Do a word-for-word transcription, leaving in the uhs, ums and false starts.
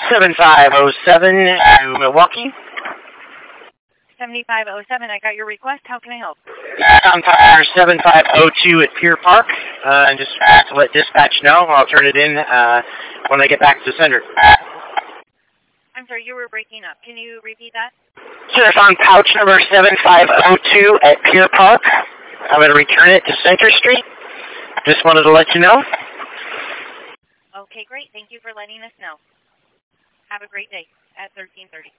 seven five oh seven in Milwaukee. seventy-five oh seven, I got your request. How can I help? I'm tower seven five oh two at Pier Park. Uh, and just have to let dispatch know. I'll turn it in uh, when I get back to the center. I'm sorry, you were breaking up. Can you repeat that? Sir, it's on pouch number seven five oh two at Pier Park. I'm going to return it to Center Street. Just wanted to let you know. Okay, great. Thank you for letting us know. Have a great day at thirteen thirty.